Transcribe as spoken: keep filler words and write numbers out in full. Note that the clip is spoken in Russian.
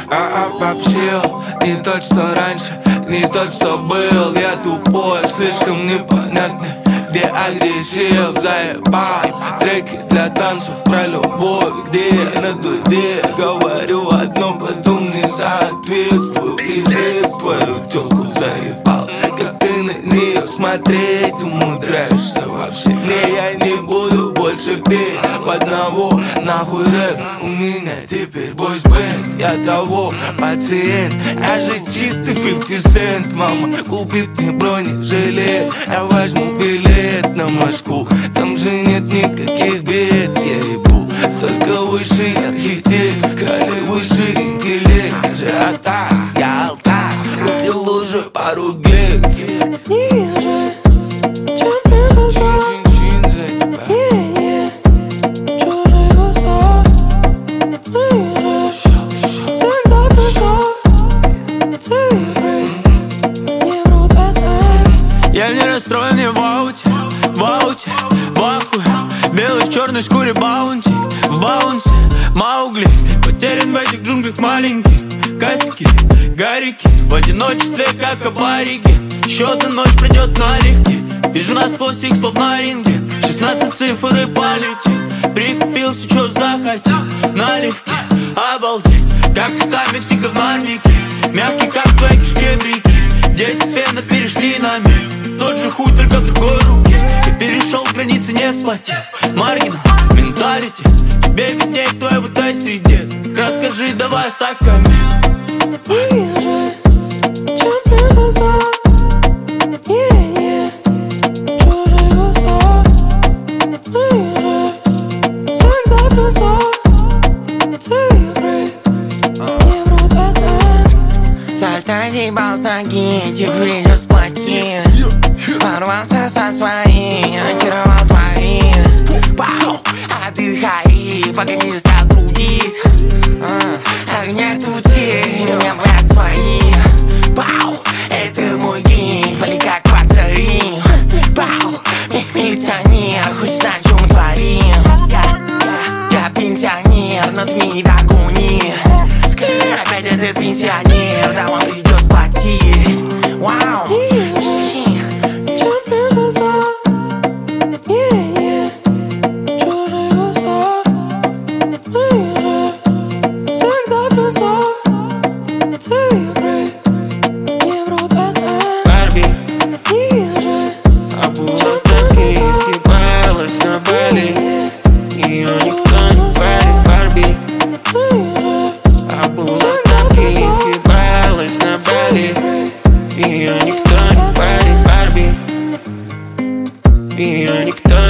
а обобщил. Не тот, что раньше, не тот, что был. Я тупой, слишком непонятный, где агрессив, заебал. Треки для танцев про любовь, где я на дуде говорю одно, потом не соответствую. Пиздец, твою тёлку заебал. Как ты на нее смотреть умудряешься вообще? Не, я не буду больше петь в одного, нахуй рэп. У меня теперь бойс-бэнд, я того пациент. Я же чистый фифти сент, мама купит мне бронежилет. Я возьму билет на Москву, там же нет никаких бед. Я ебу, только высший архитект, крали высший интеллект. Ажиотаж, я алкаш, купил уже пару гель. Ниже, чем предыдущий. Не-не, чужой восторг. Ниже, всегда песок. Цифры не врут пацан. Я не расстроен, я в ауте, в ауте, в ахуе. Белый в черной шкуре баунти, в баунсе Маугли. Потерян в этих джунглях маленьких. Касики, гарики, в одиночестве, как опарики. Еще одна ночь придет налегке. Вижу насквозь их, словно на ринге. Шестнадцать цифр и полетит. Прикупил все, что захотел. Налегке, обалдеть. Как руками всегда в нормике. Мягкий, как твои кишки-брики. Дети с фена перешли на миг. Тот же хуй, только в другой руке. И перешел границы, не вспотев. Маргинал, менталити. Тебе видней, кто я в этой среде. Расскажи, давай, оставь коммент. Ниже, чем предыдущий. Не-не, чужой восторг. Ниже, всегда песок. Цифры не врут пацан. Сальто въебал с ноги, тебе придётся платить. Порвался со своей, очаровал твои. Пау, отдыхай, пока не стал трудить. Огня тути, меня блядь свои. Пау, это мой гимн, пали как пацари. Пау, милиционер, хочешь знать, что мы творим? Я, я, я пенсионер, но ты не догони. Скры, опять этот пенсионер, да он придётся платить. Вау, чи-чи. Чем предыдущий. Не-не, чужой восторг. Ниже, всегда песок. Цифры не врут пацан. Барби, Ниже, обула тапки, съебалась на Бали. Ее никто не парит. Барби, ниже, обула тапки, съебалась на Бали. Ее никто не парит. Барби, ее никто